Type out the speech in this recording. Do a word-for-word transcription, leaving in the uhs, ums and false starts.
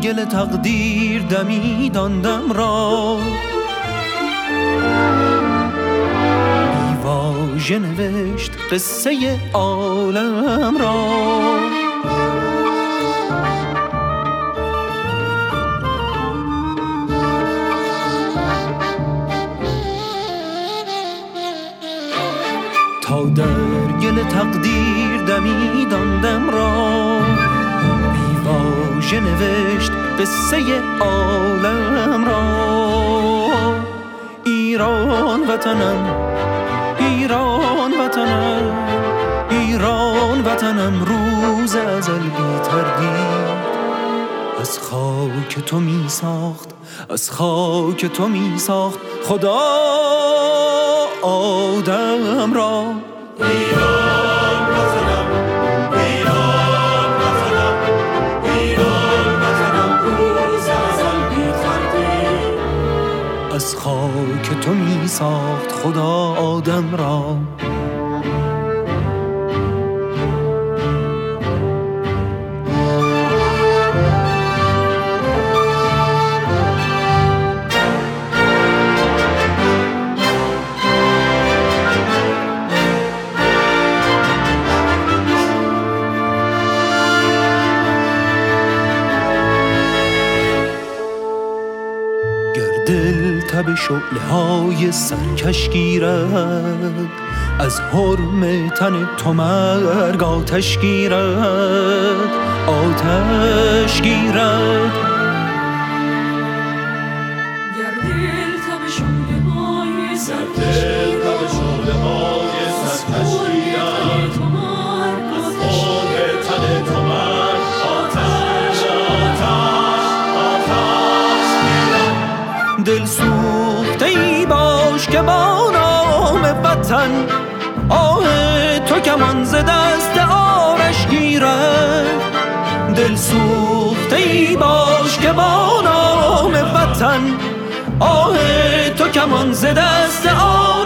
گل تقدیر دمیداندم را، بیواژه نوشت قصه عالم را. تا در گل تقدیر دمیداندم را، بیواژه نوشت قصه عالم را. ایران وطنم، ایران وطنم، ایران وطنم، روز ازل بی تردید از خاک تو می ساخت، از خاک تو می ساخت خدا آدم را. ایران وطنم، ایران وطنم، ایران وطنم، روز ازل بی تردید از خاک تو می ساخت خدا آدم را. دل تب شعله های سرکش گیرد، از حرم تن تو مرگ آتش گیرد، آتش گیرد. گر دل تب شعله های سرکش گیرد، از حرم تن تو مرگ آتش، آتش، آتش گیرد. دل سوخته ای باش که با نام وطن آه تو کمان ز دست آرش گیرد. دل سوخته ای باش که با نام وطن آه تو کمان ز دست آرش